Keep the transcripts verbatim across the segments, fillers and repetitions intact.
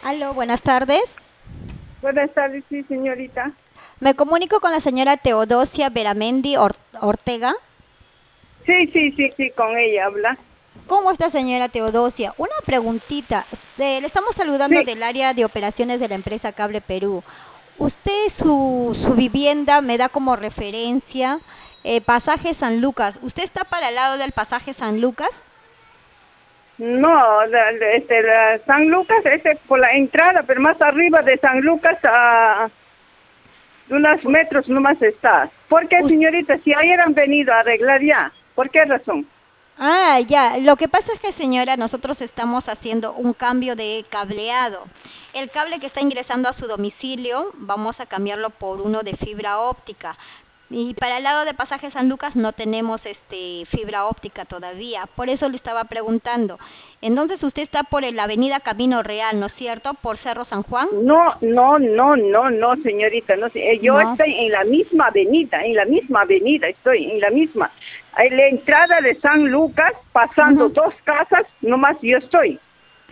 Aló, buenas tardes. Buenas tardes, sí, señorita. Me comunico con la señora Teodosia Beramendi Or- Ortega. Sí, sí, sí, sí, con ella habla. ¿Cómo está, señora Teodosia? Una preguntita. Se- le estamos saludando Sí, del área de operaciones de la empresa Cable Perú. Usted, su, su vivienda me da como referencia eh, pasaje San Lucas. ¿Usted está para el lado del pasaje San Lucas? no, la- la- este, la San Lucas, este, por la entrada, pero más arriba de San Lucas, a unos metros nomás está. ¿Por qué, Us- señorita? Si ayer han venido a arreglar ya, ¿por qué razón? Ah, ya. Lo que pasa es que, señora, nosotros estamos haciendo un cambio de cableado. El cable que está ingresando a su domicilio, vamos a cambiarlo por uno de fibra óptica. Y para el lado de Pasaje San Lucas no tenemos este fibra óptica todavía. Por eso le estaba preguntando. Entonces usted está por la avenida Camino Real, ¿no es cierto? Por Cerro San Juan. No, no, no, no, no, señorita, no sé. eh, Yo No. estoy en la misma avenida, en la misma avenida estoy, en la misma. En la entrada de San Lucas, pasando Ujú. dos casas, nomás yo estoy.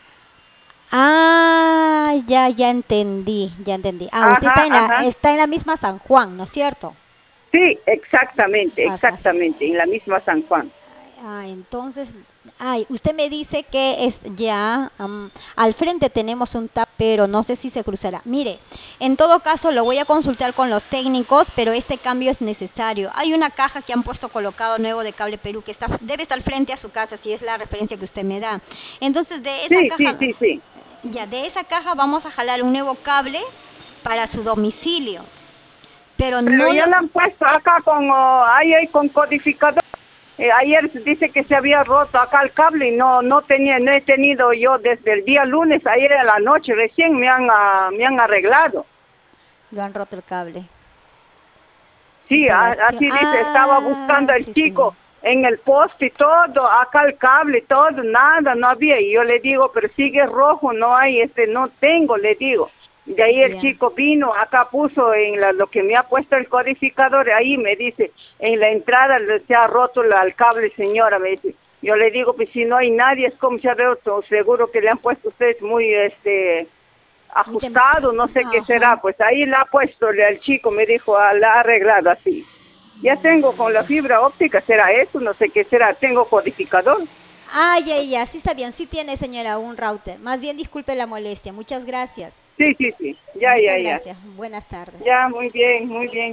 Ah, ya, ya entendí, ya entendí. Ah, usted está Ajá, en la, ajá. está en la misma San Juan, ¿no es cierto? Sí, exactamente, Acá sí. exactamente, en la misma San Juan. Ah, entonces, ay, usted me dice que es ya am, al frente tenemos un tap, pero no sé si se cruzará. Mire, en todo caso lo voy a consultar con los técnicos, pero este cambio es necesario. Hay una caja que han puesto colocado nuevo de Cable Perú que está debe estar frente a su casa, si es la referencia que usted me da. Entonces, de esa Sí, sí, caja, sí, sí. ya de esa caja vamos a jalar un nuevo cable para su domicilio, pero Pero no ya lo. lo han puesto acá con, oh, ahí hay con codificador. Eh, ayer se dice que se había roto acá el cable y no, no tenía, no he tenido yo desde el día lunes, ayer a la noche recién me han, ah, me han arreglado. Lo han roto el cable. Sí, a- Instalación. así dice, estaba Ah, buscando el sí, señor. chico en el poste y todo, acá el cable, todo, nada, no había. Y yo le digo, pero sigue rojo, no hay, este, no tengo, le digo. De ahí el Ya. chico vino, acá puso en la- lo que me ha puesto el codificador, ahí me dice, en la entrada le- se ha roto la- el cable, señora, me dice. Yo le digo, pues si no hay nadie, es como se ha roto, seguro que le han puesto ustedes muy, este, Muy tem- ajustado, no sé qué será, Ajá. pues ahí la ha puesto el chico, me dijo, ah, la ha arreglado así. Ya tengo con la fibra óptica, será eso, no sé qué será, tengo codificador. Ah, ya, ya, sí está bien, sí tiene, señora, un router. Más bien disculpe la molestia. Muchas gracias. Sí, sí, sí, ya, ya, Muchas ya. gracias. Buenas tardes. Ya, muy bien, muy bien.